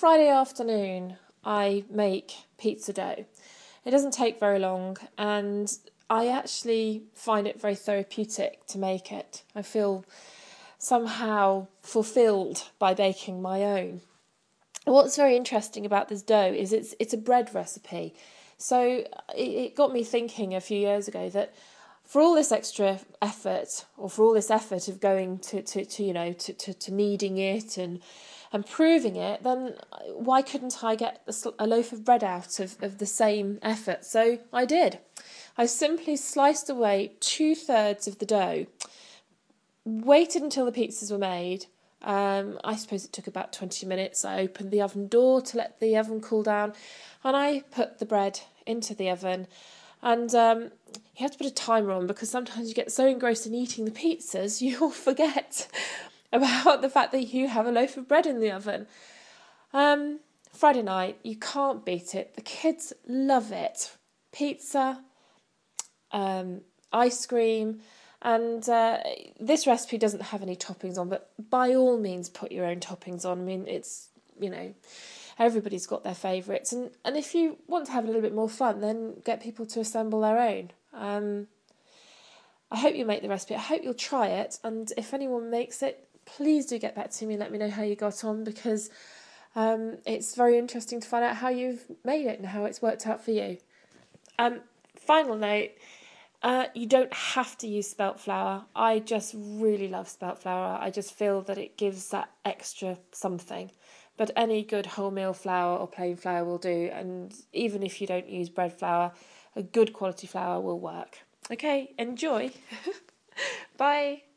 Friday afternoon, I make pizza dough. It doesn't take very long, and I actually find it very therapeutic to make it. I feel somehow fulfilled by baking my own. What's very interesting about this dough is it's a bread recipe. So it got me thinking a few years ago that for all this extra effort, or for all this effort of going to kneading it and proving it, then why couldn't I get a loaf of bread out of the same effort? So I did. I simply sliced away 2/3 of the dough, waited until the pizzas were made. I suppose it took about 20 minutes. I opened the oven door to let the oven cool down, and I put the bread into the oven. And you have to put a timer on, because sometimes you get so engrossed in eating the pizzas, you'll forget about the fact that you have a loaf of bread in the oven. Friday night, you can't beat it. The kids love it. Pizza, ice cream, and this recipe doesn't have any toppings on, but by all means put your own toppings on. I mean, it's, everybody's got their favourites, and if you want to have a little bit more fun, then get people to assemble their own. I hope you make the recipe. I hope you'll try it, and if anyone makes it, please do get back to me and let me know how you got on, because it's very interesting to find out how you've made it and how it's worked out for you. Final note, you don't have to use spelt flour. I just really love spelt flour. I just feel that it gives that extra something. But any good wholemeal flour or plain flour will do. And even if you don't use bread flour, a good quality flour will work. Okay, enjoy. Bye.